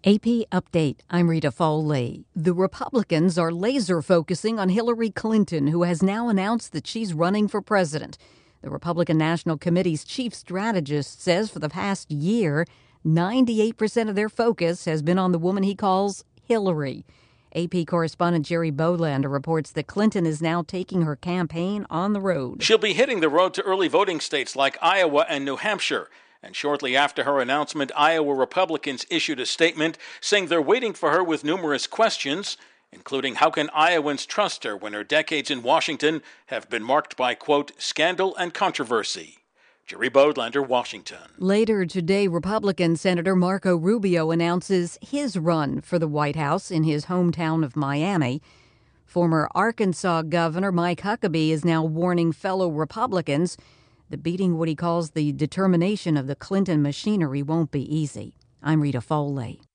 AP Update. I'm Rita Foley. The Republicans are laser focusing on Hillary Clinton, who has now announced that she's running for president. The Republican National Committee's chief strategist says for the past year, 98% of their focus has been on the woman he calls Hillary. AP correspondent Jerry Bolander reports that Clinton is now taking her campaign on the road. She'll be hitting the road to early voting states like Iowa and New Hampshire. And shortly after her announcement, Iowa Republicans issued a statement saying they're waiting for her with numerous questions, including how can Iowans trust her when her decades in Washington have been marked by, quote, scandal and controversy. Jerry Bolander, Washington. Later today, Republican Senator Marco Rubio announces his run for the White House in his hometown of Miami. Former Arkansas Governor Mike Huckabee is now warning fellow Republicans that beating what he calls the determination of the Clinton machinery won't be easy. I'm Rita Foley.